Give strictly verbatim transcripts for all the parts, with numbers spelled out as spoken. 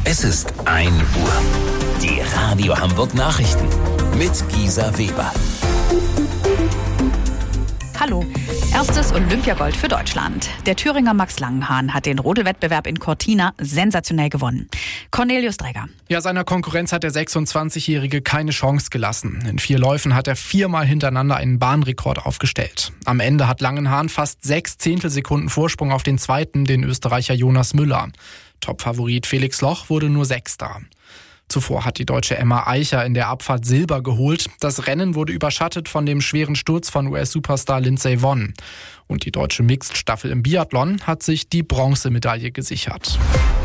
Es ist ein Uhr. Die Radio Hamburg Nachrichten mit Gisa Weber. Hallo. Erstes Olympiagold für Deutschland. Der Thüringer Max Langenhahn hat den Rodelwettbewerb in Cortina sensationell gewonnen. Cornelius Dregger. Ja, seiner Konkurrenz hat der sechsundzwanzigjährige keine Chance gelassen. In vier Läufen hat er viermal hintereinander einen Bahnrekord aufgestellt. Am Ende hat Langenhahn fast sechs Zehntelsekunden Vorsprung auf den zweiten, den Österreicher Jonas Müller. Topfavorit Felix Loch wurde nur Sechster. Zuvor hat die Deutsche Emma Eicher in der Abfahrt Silber geholt. Das Rennen wurde überschattet von dem schweren Sturz von U S-Superstar Lindsey Vonn. Und die deutsche Mixed-Staffel im Biathlon hat sich die Bronzemedaille gesichert.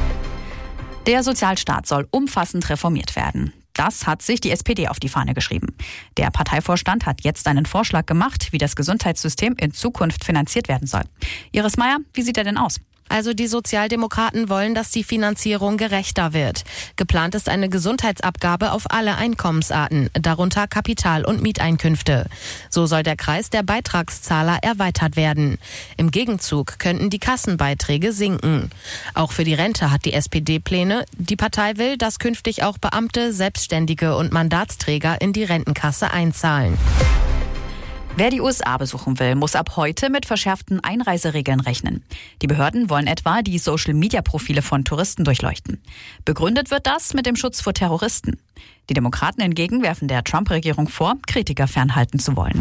Der Sozialstaat soll umfassend reformiert werden. Das hat sich die S P D auf die Fahne geschrieben. Der Parteivorstand hat jetzt einen Vorschlag gemacht, wie das Gesundheitssystem in Zukunft finanziert werden soll. Iris Meier, wie sieht er denn aus? Also die Sozialdemokraten wollen, dass die Finanzierung gerechter wird. Geplant ist eine Gesundheitsabgabe auf alle Einkommensarten, darunter Kapital- und Mieteinkünfte. So soll der Kreis der Beitragszahler erweitert werden. Im Gegenzug könnten die Kassenbeiträge sinken. Auch für die Rente hat die S P D Pläne. Die Partei will, dass künftig auch Beamte, Selbstständige und Mandatsträger in die Rentenkasse einzahlen. Wer die U S A besuchen will, muss ab heute mit verschärften Einreiseregeln rechnen. Die Behörden wollen etwa die Social-Media-Profile von Touristen durchleuchten. Begründet wird das mit dem Schutz vor Terroristen. Die Demokraten hingegen werfen der Trump-Regierung vor, Kritiker fernhalten zu wollen.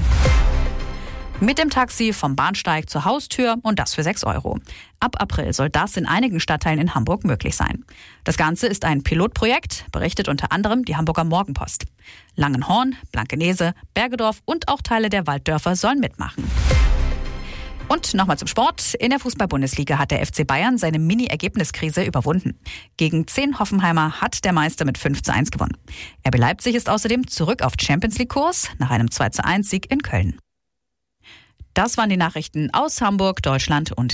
Mit dem Taxi vom Bahnsteig zur Haustür und das für sechs Euro. Ab April soll das in einigen Stadtteilen in Hamburg möglich sein. Das Ganze ist ein Pilotprojekt, berichtet unter anderem die Hamburger Morgenpost. Langenhorn, Blankenese, Bergedorf und auch Teile der Walddörfer sollen mitmachen. Und nochmal zum Sport. In der Fußball-Bundesliga hat der F C Bayern seine Mini-Ergebniskrise überwunden. Gegen zehn Hoffenheimer hat der Meister mit fünf zu eins gewonnen. R B Leipzig ist außerdem zurück auf Champions-League-Kurs nach einem zwei zu eins Sieg in Köln. Das waren die Nachrichten aus Hamburg, Deutschland und